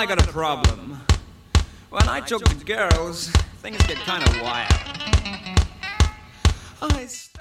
I got a problem. When I talk to girls, things get kind of wild. I